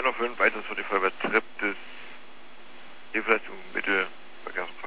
105, weiteres für die Feuerwehr Treptis, Hilfeleistung Mittel, Verkehrsbus.